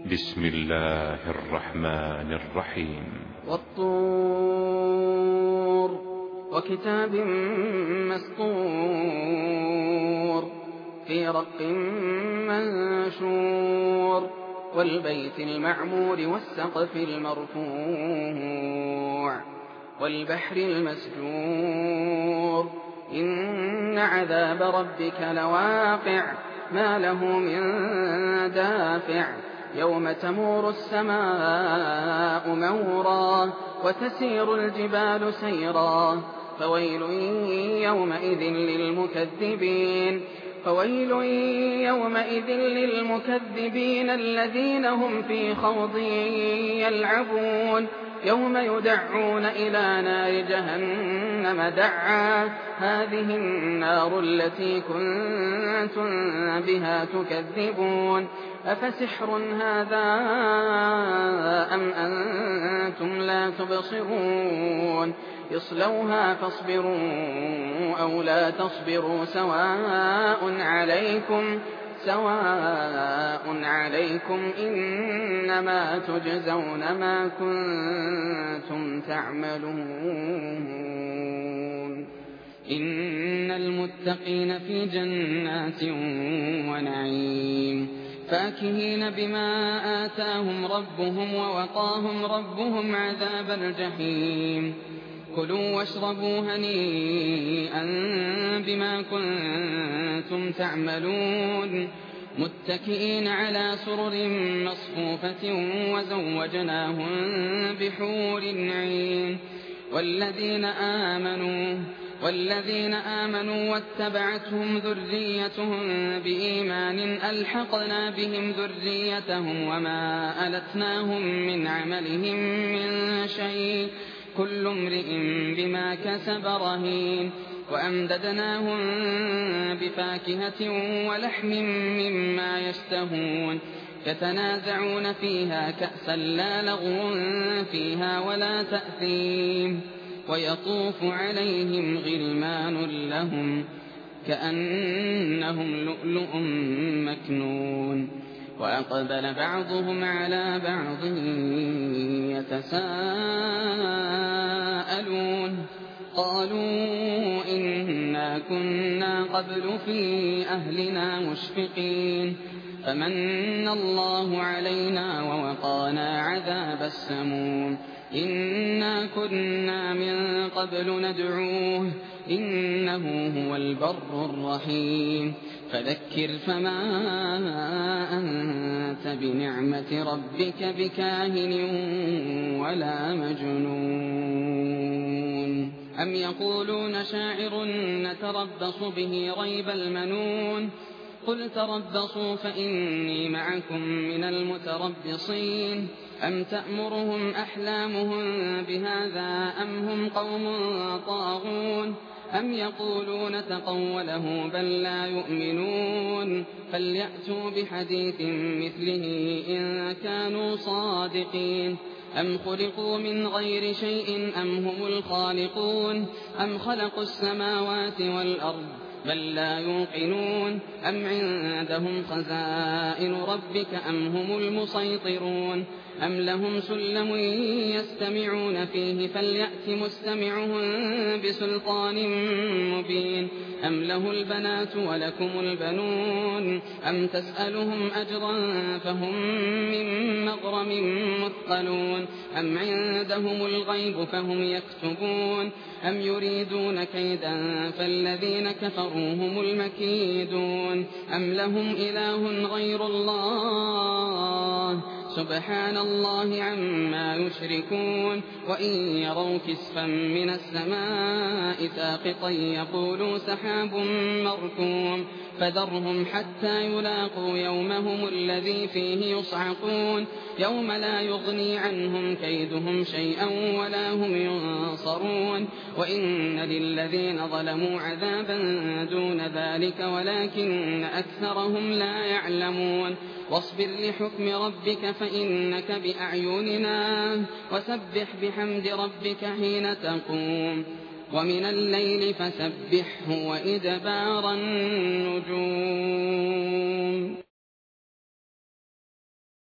بسم الله الرحمن الرحيم. والطور وكتاب مسطور في رق منشور والبيت المعمور والسقف المرفوع والبحر المسجور إن عذاب ربك لواقع ما له من دافع يوم تمور السماء مورا وتسير الجبال سيرا فويل يومئذ للمكذبين الذين هم في خوض يلعبون يوم يدعون إلى نار جهنم دعا هذه النار التي كنتم بها تكذبون أفسحر هذا أم أنتم لا تبصرون اصلوها فاصبروا أو لا تصبروا سواء عليكم إنما تجزون ما كنتم تعملون إن المتقين في جنات ونعيم فاكهين بما آتاهم ربهم ووقاهم ربهم عذاب الجحيم كلوا واشربوا هنيئا بما كنتم تعملون متكئين على سرر مصفوفة وزوجناهم بحور عين والذين آمنوا واتبعتهم ذريتهم بإيمان ألحقنا بهم ذريتهم وما ألتناهم من عملهم من شيء كل امرئ بما كسب رهين وأمددناهم بفاكهة ولحم مما يشتهون يتنازعون فيها كأسا لا لغو فيها ولا تأثيم ويطوف عليهم غلمان لهم كأنهم لؤلؤ مكنون وأقبل بعضهم على بعض يتساءلون قالوا إنا كنا قبل في أهلنا مشفقين فمن الله علينا ووقانا عذاب السموم إنا كنا من قبل ندعوه إنه هو البر الرحيم فذكر فما أنت بنعمة ربك بكاهن ولا مجنون أم يقولون شاعر نتربص به ريب المنون قل تربصوا فإني معكم من المتربصين أم تأمرهم أحلامهم بهذا أم هم قوم طاغون أم يقولون تقوله بل لا يؤمنون فليأتوا بحديث مثله إن كانوا صادقين أم خلقوا من غير شيء أم هم الخالقون أم خلقوا السماوات والأرض بل لا يوقنون أم عندهم خزائن ربك أم هم المسيطرون أم لهم سلم يستمعون فيه فليأت مستمعهم بسلطان مبين أم له البنات ولكم البنون أم تسألهم أجرا فهم من مغرم مثقلون أم عندهم الغيب فهم يكتبون أم يريدون كيدا فالذين كفروا هم المكيدون أم لهم إله غير الله سبحان الله عما يشركون وإن يروا كسفا من السماء ساقطا يقولوا سحاب مركوم فذرهم حتى يلاقوا يومهم الذي فيه يصعقون يوم لا يغني عنهم كيدهم شيئا ولا هم ينصرون وإن للذين ظلموا عذابا دون ذلك ولكن أكثرهم لا يعلمون واصبر لحكم ربك فإنك بأعيننا وسبح بحمد ربك حين تقوم ومن الليل فسبحه وإدبار النجوم